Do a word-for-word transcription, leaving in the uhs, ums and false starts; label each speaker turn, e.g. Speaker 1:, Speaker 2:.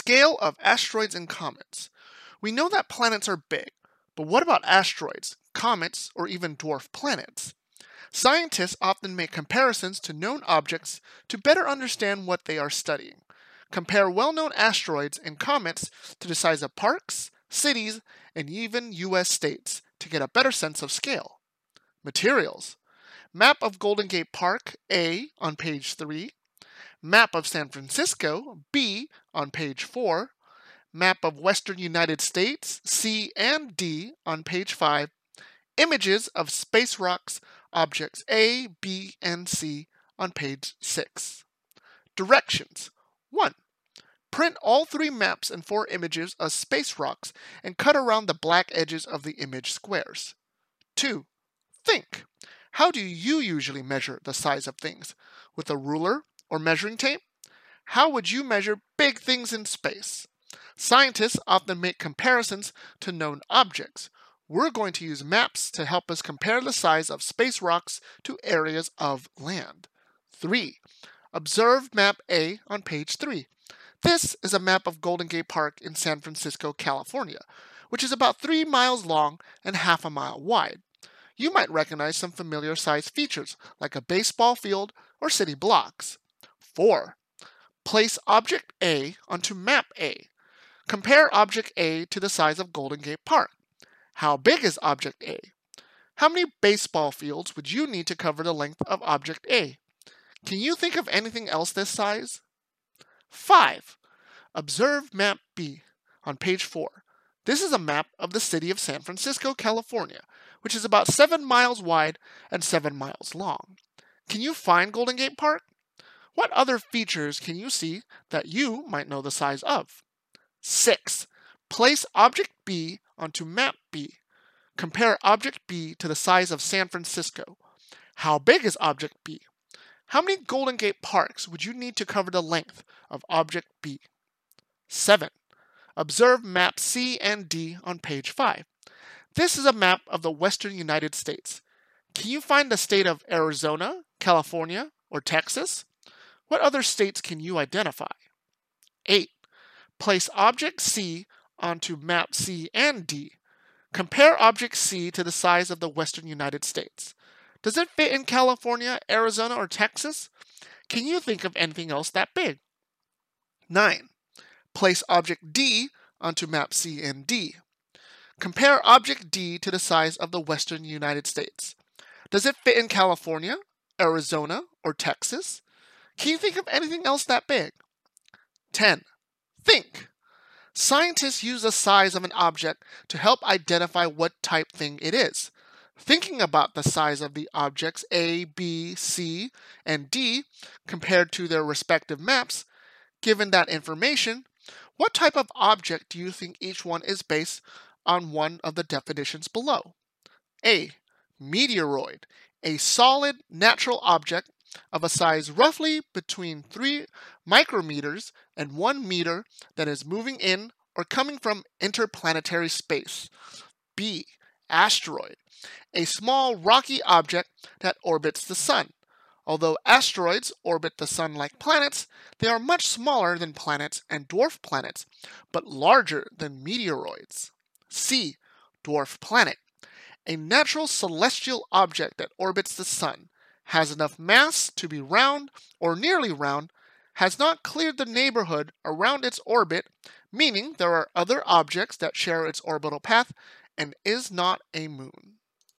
Speaker 1: Scale of asteroids and comets. We know that planets are big, but what about asteroids, comets, or even dwarf planets? Scientists often make comparisons to known objects to better understand what they are studying. Compare well-known asteroids and comets to the size of parks, cities, and even U S states to get a better sense of scale. Materials. Map of Golden Gate Park, A, on page three. Map of San Francisco, B, on page four. Map of Western United States, C and D, on page five. Images of space rocks, objects A, B, and C, on page six. Directions. one. Print all three maps and four images of space rocks and cut around the black edges of the image squares. two. Think. How do you usually measure the size of things? With a ruler or measuring tape? How would you measure big things in space? Scientists often make comparisons to known objects. We're going to use maps to help us compare the size of space rocks to areas of land. three. Observe map A on page three. This is a map of Golden Gate Park in San Francisco, California, which is about three miles long and half a mile wide. You might recognize some familiar size features like a baseball field or city blocks. four. Place object A onto map A. Compare object A to the size of Golden Gate Park. How big is object A? How many baseball fields would you need to cover the length of object A? Can you think of anything else this size? five. Observe map B on page four. This is a map of the city of San Francisco, California, which is about seven miles wide and seven miles long. Can you find Golden Gate Park? What other features can you see that you might know the size of? six. Place object B onto map B. Compare object B to the size of San Francisco. How big is object B? How many Golden Gate Parks would you need to cover the length of object B? seven. Observe map C and D on page five. This is a map of the Western United States. Can you find the state of Arizona, California, or Texas? What other states can you identify? eight. Place object C onto map C and D. Compare object C to the size of the Western United States. Does it fit in California, Arizona, or Texas? Can you think of anything else that big? nine. Place object D onto map C and D. Compare object D to the size of the Western United States. Does it fit in California, Arizona, or Texas? Can you think of anything else that big? ten. Think. Scientists use the size of an object to help identify what type thing it is. Thinking about the size of the objects A, B, C, and D compared to their respective maps, given that information, what type of object do you think each one is based on one of the definitions below? A. Meteoroid, a solid natural object of a size roughly between three micrometers and one meter that is moving in or coming from interplanetary space. B. Asteroid, a small rocky object that orbits the sun. Although asteroids orbit the sun like planets, they are much smaller than planets and dwarf planets, but larger than meteoroids. C. Dwarf planet, a natural celestial object that orbits the sun, has enough mass to be round or nearly round, has not cleared the neighborhood around its orbit, meaning there are other objects that share its orbital path, and is not a moon.